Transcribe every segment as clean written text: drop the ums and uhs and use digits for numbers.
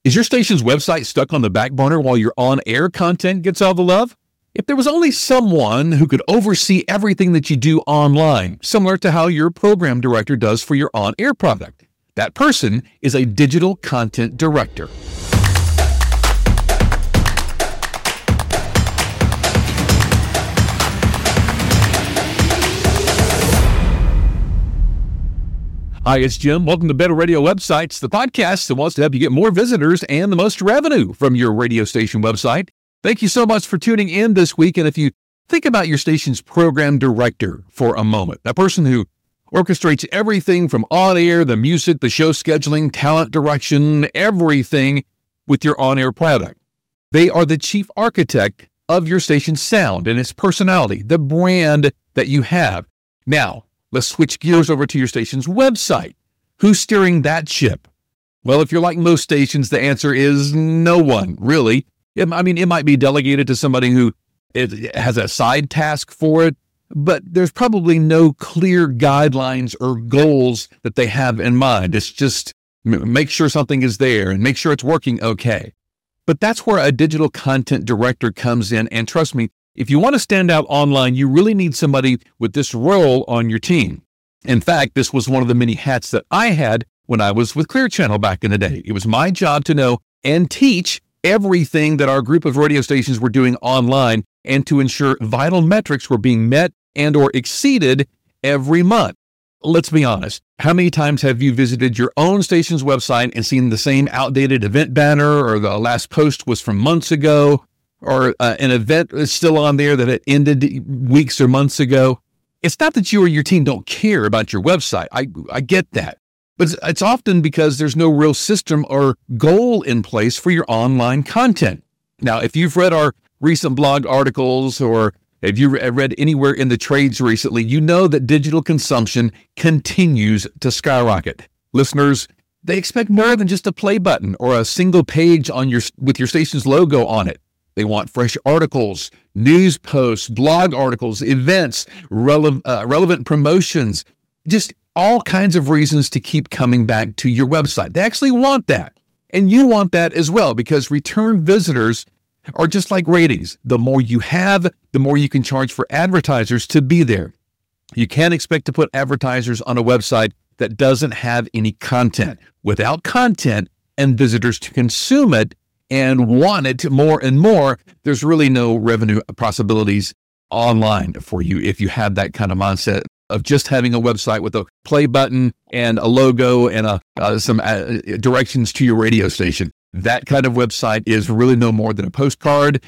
Is your station's website stuck on the back burner while your on-air content gets all the love? If there was only someone who could oversee everything that you do online, similar to how your program director does for your on-air product, that person is a digital content director. Hi, it's Jim. Welcome to Better Radio Websites, the podcast that wants to help you get more visitors and the most revenue from your radio station website. Thank you so much for tuning in this week. And if you think about your station's program director for a moment, that person who orchestrates everything from on-air, the music, the show scheduling, talent direction, everything with your on-air product. They are the chief architect of your station's sound and its personality, the brand that you have. Now, let's switch gears over to your station's website. Who's steering that ship? Well, if you're like most stations, the answer is no one, really. It might be delegated to somebody who has a side task for it, but there's probably no clear guidelines or goals that they have in mind. It's just make sure something is there and make sure it's working okay. But that's where a digital content director comes in, and trust me, if you want to stand out online, you really need somebody with this role on your team. In fact, this was one of the many hats that I had when I was with Clear Channel back in the day. It was my job to know and teach everything that our group of radio stations were doing online and to ensure vital metrics were being met and or exceeded every month. Let's be honest. How many times have you visited your own station's website and seen the same outdated event banner, or the last post was from months ago, or an event is still on there that it ended weeks or months ago? It's not that you or your team don't care about your website. I get that. But it's often because there's no real system or goal in place for your online content. Now, if you've read our recent blog articles, or if you read anywhere in the trades recently, you know that digital consumption continues to skyrocket. Listeners, they expect more than just a play button or a single page with your station's logo on it. They want fresh articles, news posts, blog articles, events, relevant promotions, just all kinds of reasons to keep coming back to your website. They actually want that. And you want that as well, because return visitors are just like ratings. The more you have, the more you can charge for advertisers to be there. You can't expect to put advertisers on a website that doesn't have any content. Without content and visitors to consume it and want it more and more, there's really no revenue possibilities online for you if you have that kind of mindset of just having a website with a play button and a logo and some directions to your radio station. That kind of website is really no more than a postcard,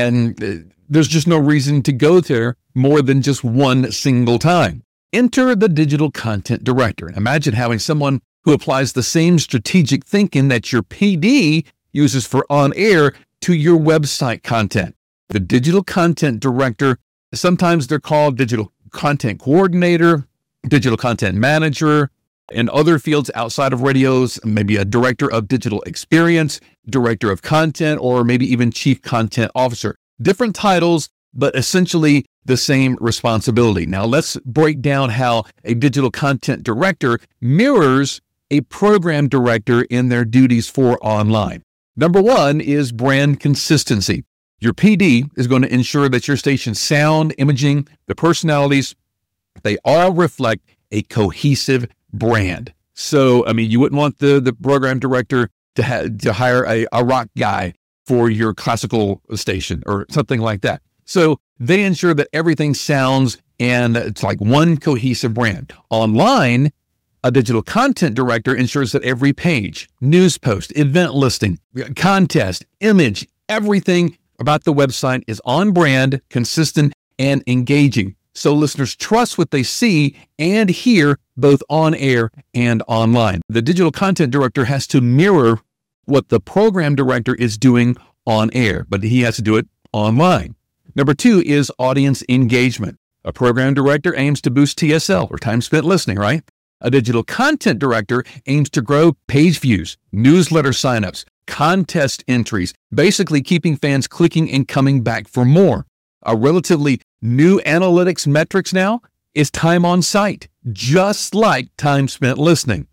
and there's just no reason to go there more than just one single time. Enter the digital content director. Imagine having someone who applies the same strategic thinking that your PD uses for on-air to your website content. The digital content director, sometimes they're called digital content coordinator, digital content manager, and other fields outside of radios, maybe a director of digital experience, director of content, or maybe even chief content officer. Different titles, but essentially the same responsibility. Now let's break down how a digital content director mirrors a program director in their duties for online. Number one is brand consistency. Your PD is going to ensure that your station's sound, imaging, the personalities, they all reflect a cohesive brand. So, you wouldn't want the program director to hire a rock guy for your classical station or something like that. So they ensure that everything sounds and it's like one cohesive brand. Online, a digital content director ensures that every page, news post, event listing, contest, image, everything about the website is on brand, consistent, and engaging. So listeners trust what they see and hear both on air and online. The digital content director has to mirror what the program director is doing on air, but he has to do it online. Number two is audience engagement. A program director aims to boost TSL, or time spent listening, right? A digital content director aims to grow page views, newsletter signups, contest entries, basically keeping fans clicking and coming back for more. A relatively new analytics metrics now is time on site, just like time spent listening.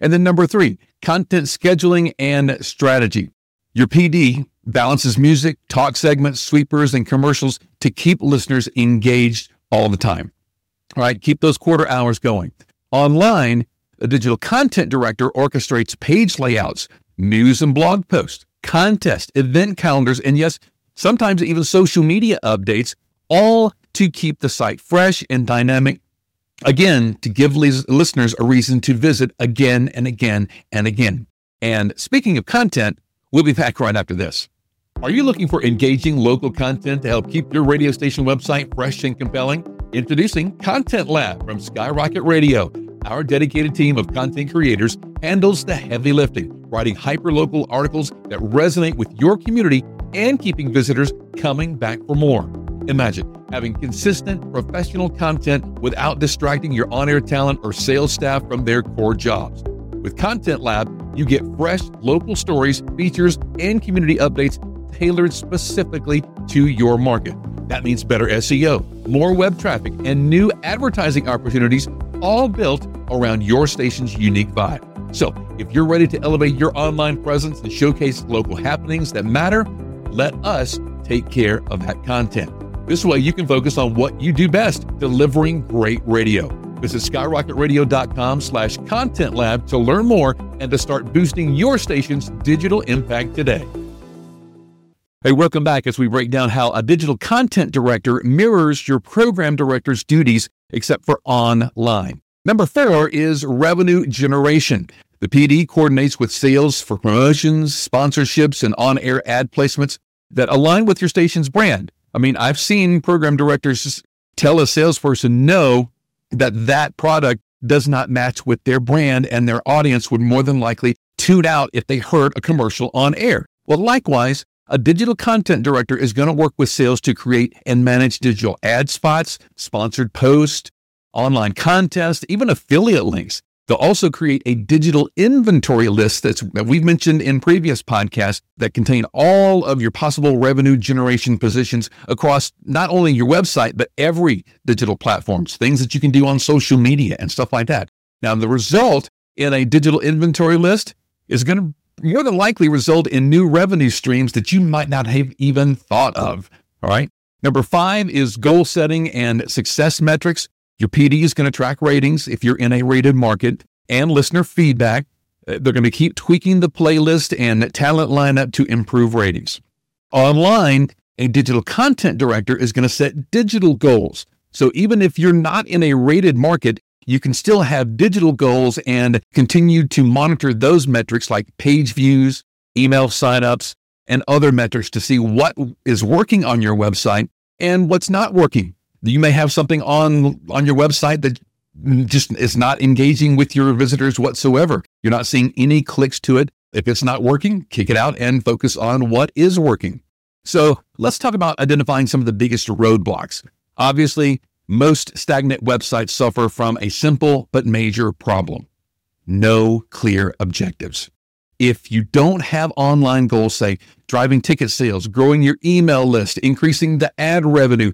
And then number 3, content scheduling and strategy. Your PD balances music, talk segments, sweepers, and commercials to keep listeners engaged all the time. All right, keep those quarter hours going. Online, a digital content director orchestrates page layouts, news and blog posts, contests, event calendars, and yes, sometimes even social media updates, all to keep the site fresh and dynamic. Again, to give listeners a reason to visit again and again and again. And speaking of content, we'll be back right after this. Are you looking for engaging local content to help keep your radio station website fresh and compelling? Introducing Content Lab from Skyrocket Radio. Our dedicated team of content creators handles the heavy lifting, writing hyperlocal articles that resonate with your community and keeping visitors coming back for more. Imagine having consistent professional content without distracting your on-air talent or sales staff from their core jobs. With Content Lab, you get fresh local stories, features, and community updates tailored specifically to your market. That means better SEO, more web traffic, and new advertising opportunities, all built around your station's unique vibe. So, if you're ready to elevate your online presence and showcase local happenings that matter, let us take care of that content. This way, you can focus on what you do best, delivering great radio. Visit skyrocketradio.com/content lab to learn more and to start boosting your station's digital impact today. Hey, welcome back as we break down how a digital content director mirrors your program director's duties, except for online. Number 4 is revenue generation. The PD coordinates with sales for promotions, sponsorships, and on-air ad placements that align with your station's brand. I mean, I've seen program directors tell a salesperson no, that product does not match with their brand, and their audience would more than likely tune out if they heard a commercial on air. Well, likewise, a digital content director is going to work with sales to create and manage digital ad spots, sponsored posts, online contests, even affiliate links. They'll also create a digital inventory list that we've mentioned in previous podcasts that contain all of your possible revenue generation positions across not only your website, but every digital platforms, things that you can do on social media and stuff like that. Now, the result in a digital inventory list is going to more than likely result in new revenue streams that you might not have even thought of. All right. Number 5 is goal setting and success metrics. Your PD is going to track ratings if you're in a rated market and listener feedback. They're going to keep tweaking the playlist and talent lineup to improve ratings. Online, a digital content director is going to set digital goals. So even if you're not in a rated market, you can still have digital goals and continue to monitor those metrics like page views, email signups, and other metrics to see what is working on your website and what's not working. You may have something on your website that just is not engaging with your visitors whatsoever. You're not seeing any clicks to it. If it's not working, kick it out and focus on what is working. So let's talk about identifying some of the biggest roadblocks. Obviously, most stagnant websites suffer from a simple but major problem: no clear objectives. If you don't have online goals, say driving ticket sales, growing your email list, increasing the ad revenue,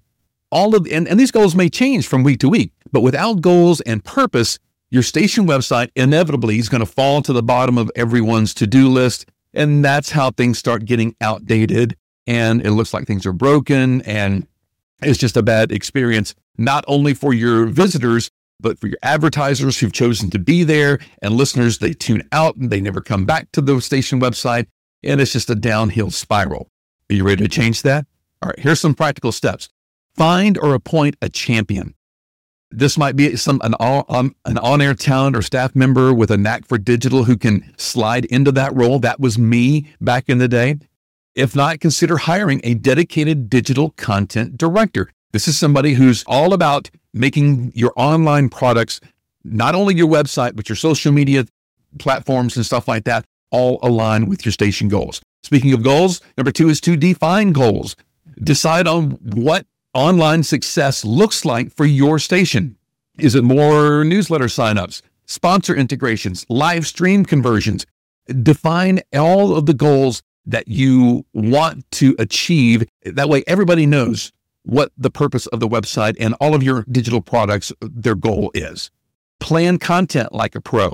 and these goals may change from week to week, but without goals and purpose, your station website inevitably is going to fall to the bottom of everyone's to-do list, and that's how things start getting outdated, and it looks like things are broken, and it's just a bad experience, not only for your visitors, but for your advertisers who've chosen to be there, and listeners, they tune out and they never come back to the station website, and it's just a downhill spiral. Are you ready to change that? All right, here's some practical steps. Find or appoint a champion. This might be an on-air talent or staff member with a knack for digital who can slide into that role. That was me back in the day. If not, consider hiring a dedicated digital content director. This is somebody who's all about making your online products, not only your website, but your social media platforms and stuff like that, all align with your station goals. Speaking of goals, number 2 is to define goals. Decide on what online success looks like for your station. Is it more newsletter signups, sponsor integrations, live stream conversions? Define all of the goals that you want to achieve. That way everybody knows what the purpose of the website and all of your digital products, their goal is. Plan content like a pro.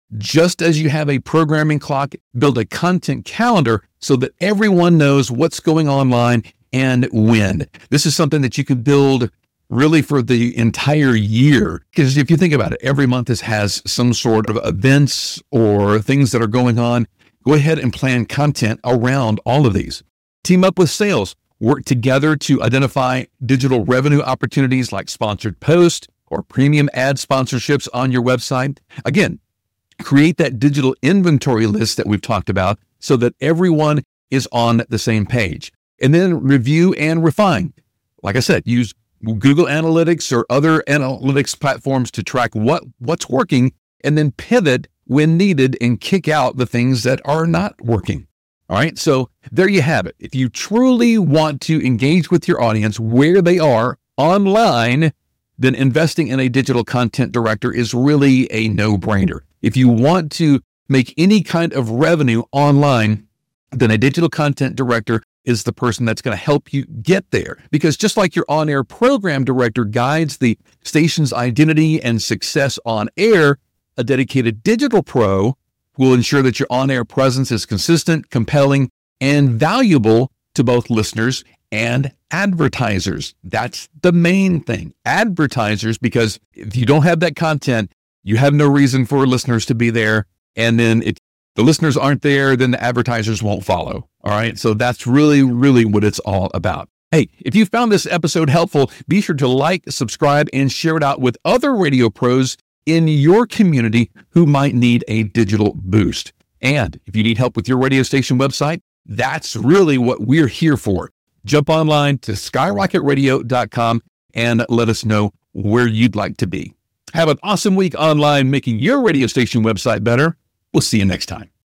Just as you have a programming clock, build a content calendar so that everyone knows what's going online and when. This is something that you can build really for the entire year. Because if you think about it, every month has some sort of events or things that are going on. Go ahead and plan content around all of these. Team up with sales. Work together to identify digital revenue opportunities like sponsored posts or premium ad sponsorships on your website. Again, create that digital inventory list that we've talked about so that everyone is on the same page. And then review and refine. Like I said, use Google Analytics or other analytics platforms to track what's working, and then pivot when needed and kick out the things that are not working. All right, so there you have it. If you truly want to engage with your audience where they are online, then investing in a digital content director is really a no-brainer. If you want to make any kind of revenue online, then a digital content director is the person that's going to help you get there. Because just like your on-air program director guides the station's identity and success on air, a dedicated digital pro will ensure that your on-air presence is consistent, compelling, and valuable to both listeners and advertisers. That's the main thing. Advertisers, because if you don't have that content, you have no reason for listeners to be there. And then if the listeners aren't there, then the advertisers won't follow. All right. So that's really, really what it's all about. Hey, if you found this episode helpful, be sure to like, subscribe, and share it out with other radio pros in your community who might need a digital boost. And if you need help with your radio station website, that's really what we're here for. Jump online to skyrocketradio.com and let us know where you'd like to be. Have an awesome week online making your radio station website better. We'll see you next time.